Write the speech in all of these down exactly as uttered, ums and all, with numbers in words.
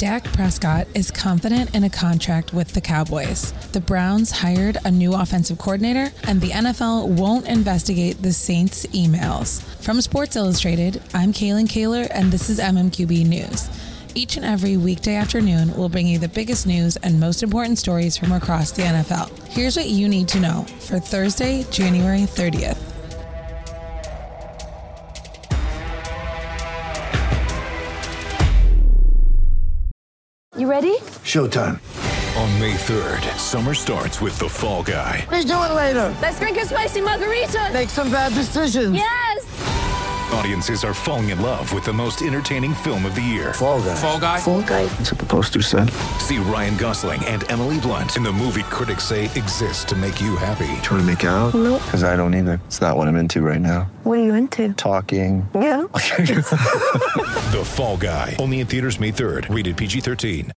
Dak Prescott is confident in a contract with the Cowboys. The Browns hired a new offensive coordinator, and the N F L won't investigate the Saints' emails. From Sports Illustrated, I'm Kaylin Kaler, and this is M M Q B News. Each and every weekday afternoon, we'll bring you the biggest news and most important stories from across the N F L. Here's what you need to know for Thursday, January thirtieth. You ready? Showtime. On May third, summer starts with The Fall Guy. Let's do it later. Let's drink a spicy margarita. Make some bad decisions. Yes! Audiences are falling in love with the most entertaining film of the year. Fall Guy. Fall Guy? Fall Guy. That's what the poster said. See Ryan Gosling and Emily Blunt in the movie critics say exists to make you happy. Trying to make it out? Nope. Because I don't either. It's not what I'm into right now. What are you into? Talking. Yeah. The Fall Guy. Only in theaters May third. Rated P G thirteen.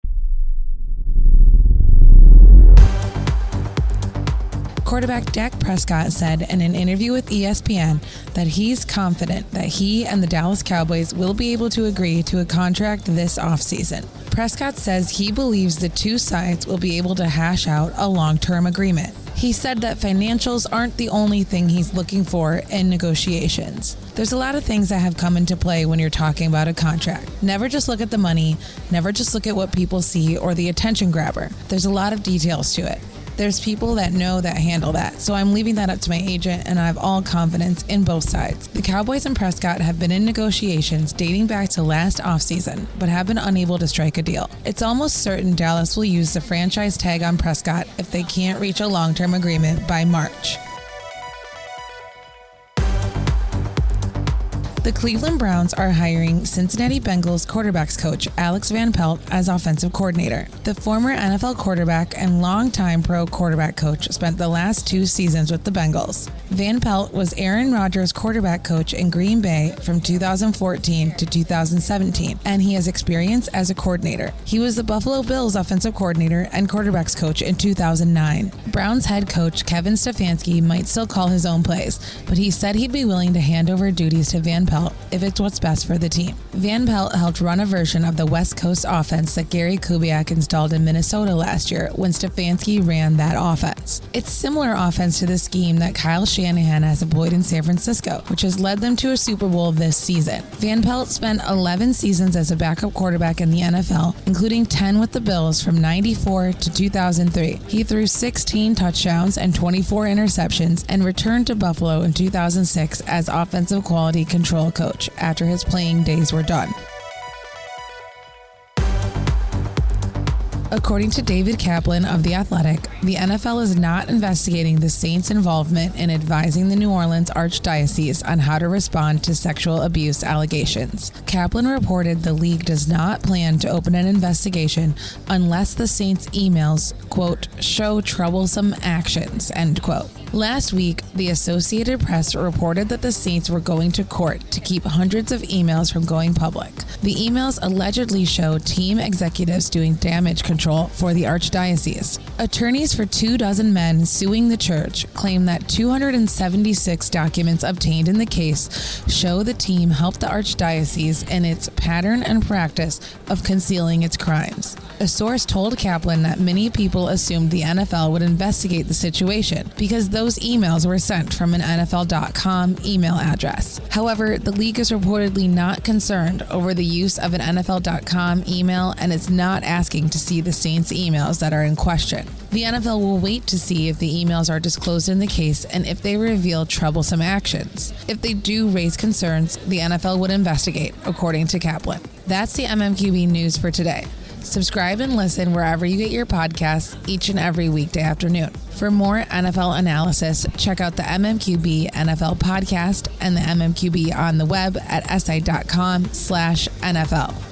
Quarterback Dak Prescott said in an interview with E S P N that he's confident that he and the Dallas Cowboys will be able to agree to a contract this offseason. Prescott says he believes the two sides will be able to hash out a long-term agreement. He said that financials aren't the only thing he's looking for in negotiations. There's a lot of things that have come into play when you're talking about a contract. Never just look at the money, never just look at what people see or the attention grabber. There's a lot of details to it. There's people that know that handle that, so I'm leaving that up to my agent, and I have all confidence in both sides. The Cowboys and Prescott have been in negotiations dating back to last offseason, but have been unable to strike a deal. It's almost certain Dallas will use the franchise tag on Prescott if they can't reach a long-term agreement by March. The Cleveland Browns are hiring Cincinnati Bengals quarterbacks coach Alex Van Pelt as offensive coordinator. The former N F L quarterback and longtime pro quarterback coach spent the last two seasons with the Bengals. Van Pelt was Aaron Rodgers' quarterback coach in Green Bay from two thousand fourteen to two thousand seventeen, and he has experience as a coordinator. He was the Buffalo Bills offensive coordinator and quarterbacks coach in two thousand nine. Browns head coach Kevin Stefanski might still call his own plays, but he said he'd be willing to hand over duties to Van Pelt if it's what's best for the team. Van Pelt helped run a version of the West Coast offense that Gary Kubiak installed in Minnesota last year when Stefanski ran that offense. It's similar offense to the scheme that Kyle Shanahan has employed in San Francisco, which has led them to a Super Bowl this season. Van Pelt spent eleven seasons as a backup quarterback in the N F L, including ten with the Bills from ninety-four to two thousand three. He threw sixteen touchdowns and twenty-four interceptions and returned to Buffalo in two thousand six as offensive quality control coach after his playing days were done. According to David Kaplan of The Athletic, the N F L is not investigating the Saints' involvement in advising the New Orleans Archdiocese on how to respond to sexual abuse allegations. Kaplan reported the league does not plan to open an investigation unless the Saints' emails, quote, show troublesome actions, end quote. Last week, the Associated Press reported that the Saints were going to court to keep hundreds of emails from going public. The emails allegedly show team executives doing damage control for the Archdiocese. Attorneys for two dozen men suing the church claim that two hundred seventy-six documents obtained in the case show the team helped the Archdiocese in its pattern and practice of concealing its crimes. A source told Kaplan that many people assumed the N F L would investigate the situation because those emails were sent from an N F L dot com email address. However, the league is reportedly not concerned over the use of an N F L dot com email and is not asking to see the Saints' emails that are in question. The N F L will wait to see if the emails are disclosed in the case and if they reveal troublesome actions. If they do raise concerns, the N F L would investigate, according to Kaplan. That's the M M Q B news for today. Subscribe and listen wherever you get your podcasts each and every weekday afternoon. For more N F L analysis, check out the M M Q B N F L podcast and the M M Q B on the web at S I dot com slash N F L.